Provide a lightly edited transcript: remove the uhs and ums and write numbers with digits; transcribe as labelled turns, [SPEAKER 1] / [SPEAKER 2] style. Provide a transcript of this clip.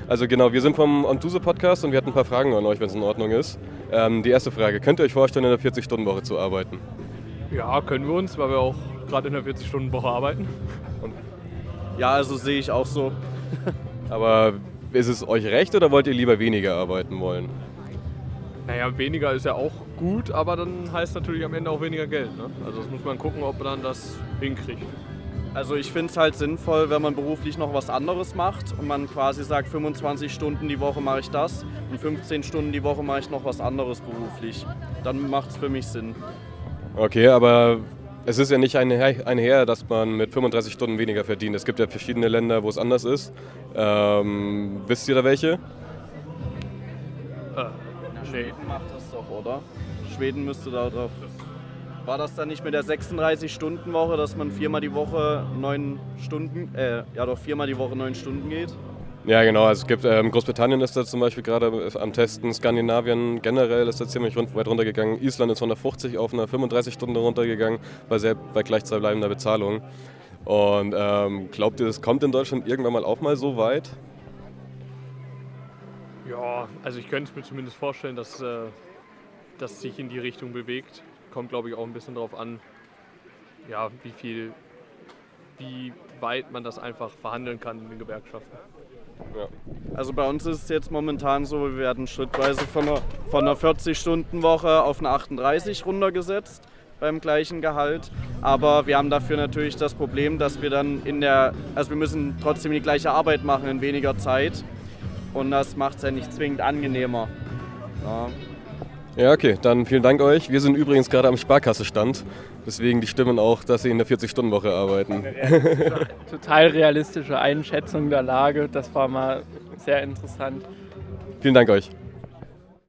[SPEAKER 1] Also genau, wir sind vom Ontuse Podcast und wir hatten ein paar Fragen an euch, wenn es in Ordnung ist. Die erste Frage, könnt ihr euch vorstellen, in einer 40-Stunden-Woche zu arbeiten?
[SPEAKER 2] Ja, können wir uns, weil wir auch gerade in der 40-Stunden-Woche arbeiten.
[SPEAKER 3] Ja, also sehe ich auch so.
[SPEAKER 1] Aber ist es euch recht oder wollt ihr lieber weniger arbeiten wollen?
[SPEAKER 2] Naja, weniger ist ja auch gut, aber dann heißt natürlich am Ende auch weniger Geld. Ne? Also das muss man gucken, ob man dann das hinkriegt.
[SPEAKER 3] Also ich finde es halt sinnvoll, wenn man beruflich noch was anderes macht und man quasi sagt, 25 Stunden die Woche mache ich das und 15 Stunden die Woche mache ich noch was anderes beruflich. Dann macht es für mich Sinn.
[SPEAKER 1] Okay, aber es ist ja nicht einher, dass man mit 35 Stunden weniger verdient. Es gibt ja verschiedene Länder, wo es anders ist. Wisst ihr da welche?
[SPEAKER 2] Nee.
[SPEAKER 3] Schweden macht das doch, oder? Schweden müsste da drauf. War das dann nicht mit der 36-Stunden-Woche, dass man viermal die Woche 9 Stunden geht?
[SPEAKER 1] Ja, genau. Also es gibt Großbritannien ist da zum Beispiel gerade am Testen, Skandinavien generell ist da ziemlich weit runtergegangen. Island ist von der 50 auf eine 35 Stunden runtergegangen, bei gleichbleibender Bezahlung. Und glaubt ihr, das kommt in Deutschland irgendwann mal auch mal so weit?
[SPEAKER 2] Ja, also ich könnte es mir zumindest vorstellen, dass das sich in die Richtung bewegt. Kommt, glaube ich, auch ein bisschen darauf an, ja, wie weit man das einfach verhandeln kann in den Gewerkschaften.
[SPEAKER 1] Ja.
[SPEAKER 3] Also bei uns ist es jetzt momentan so, wir werden schrittweise von einer 40-Stunden-Woche auf eine 38 runtergesetzt beim gleichen Gehalt. Aber wir haben dafür natürlich das Problem, dass wir dann wir müssen trotzdem die gleiche Arbeit machen in weniger Zeit. Und das macht es ja nicht zwingend angenehmer. Ja.
[SPEAKER 1] Ja, okay, dann vielen Dank euch. Wir sind übrigens gerade am Sparkassestand, deswegen die stimmen auch, dass sie in der 40-Stunden-Woche arbeiten.
[SPEAKER 4] Total realistische Einschätzung der Lage, das war mal sehr interessant.
[SPEAKER 1] Vielen Dank euch.